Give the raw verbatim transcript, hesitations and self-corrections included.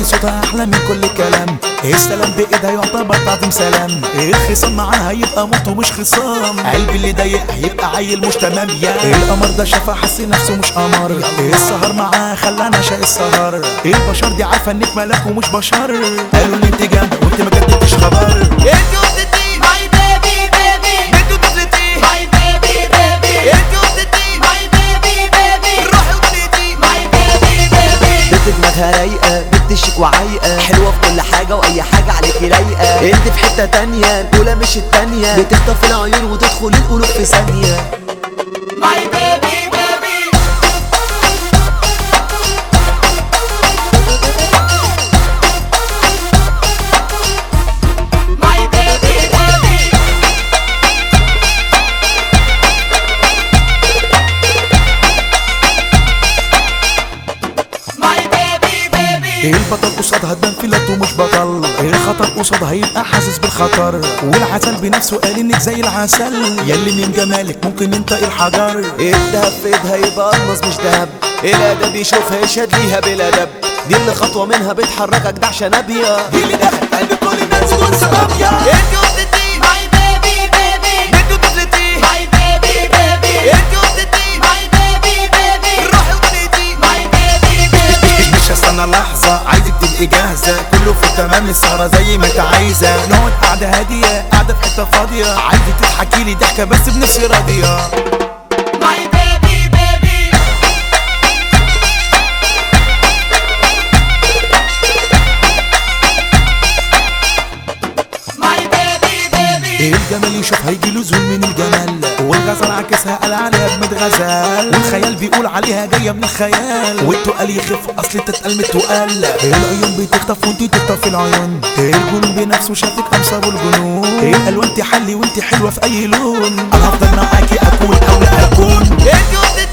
دي صوتها احلى من كل كلام. السلام بايدها يعتبر تعظيم سلام. الخصام معاها يبقى موت ومش خصام. قلبي اللي ضايق هيبقى عيل مش تمام. يا القمر ده شافها حس نفسه مش قمر. السهر معاها خلانا شاق السهر. البشر دي عارفه انك ملاك ومش بشر. قالوا لي انت جامده وانت ما جددتش خبر. انت وحدتي ماي بيبي بيبي. انت طفلتي ماي بيبي بيبي. انت وحدتي ماي بيبي بيبي. روحي وبنيتي ماي بيبي بيبي. بنت دماغها رايقه، بنت شيك وعايقه، حلوه في كل حاجه واي حاجه عليكي رايقه. انت في حته تانيه الاولى مش التانيه، بتخطف العيون وتدخل القلوب في ثانيه. ماي بيبي بيبي. ماي بيبي بيبي. ماي بيبي بيبي. البطل قصادها تبان فلات ومش بطل. الخطر قصادها يبقى حاسس بالخطر. والعسل بنفسه قال انك زي العسل. ياللي من جمالك ممكن ينطق الحجر. الدهب في ايدها يبقى الماس مش دهب. الادب يشوفها يشهد ليها بالادب. دي اللي خطوه منها بتحركك دعشه نابيه. دي اللي دخل قلب كل الناس دول سبابيا. انت وحدتي ماي بيبي بيبي. انت طفلتي ماي بيبي بيبي. انت وحدتي ماي بيبي بيبي. روحي وبنيتي ماي بيبي بيبي. مش هستنى لحظة عايزك تبقي جاهزة. كله في تمام السهرة زي ما انت عايزة. نقعد قعدة هادية قاعدة في حتة فاضية. عايزك تضحكي لي ضحكة بس بنفس راضية. ماي بيبي بيبي. ماي بيبي بيبي. الجمال يشوف هيجيله زول من الجمال. والغزل عكسها قال عليها اجمد غزال. والخيال بيقول عليها جايه من الخيال. والتقال يخف اصل تتقال من التقال. العيون بتخطف وانتي تخطف العيون. الجنون بنفسه شافك امصاب الجنون. الالوان تحلي وانتي حلوه في اي لون. انا هفضل معاكي اكون او لا اكون. انت وحدتي